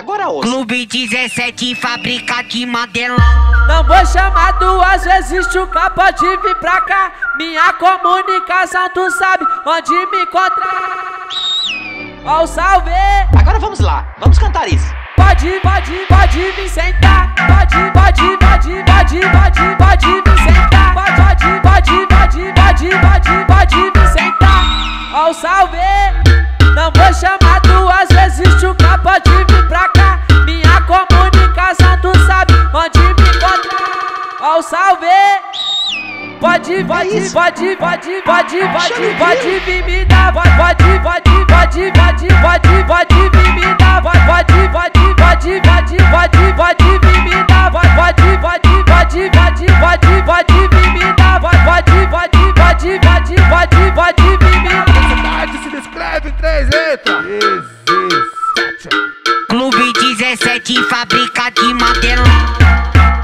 agora ouça. Clube 17, fábrica de Mandelão. Não vou chamar duas vezes, Chuca, pode vir pra cá. Minha comunicação, tu sabe onde me encontrar. Ó o salve! Agora vamos lá, vamos cantar isso. Pode vir sentar. Pode vir sentar. Pode vir sentar. Ó o salve! Não vou chamar duas vezes, Chuca, pode vir pra cá. Minha comunicação, tu sabe onde me encontrar. Ó o salve! Pode vir me dar. Pode vir me dar. Pode vir me dar. Pode vir me dar. Pode vir me dar. Cidade se descreve em 3 letras. Clube 17, fábrica de Mandelão.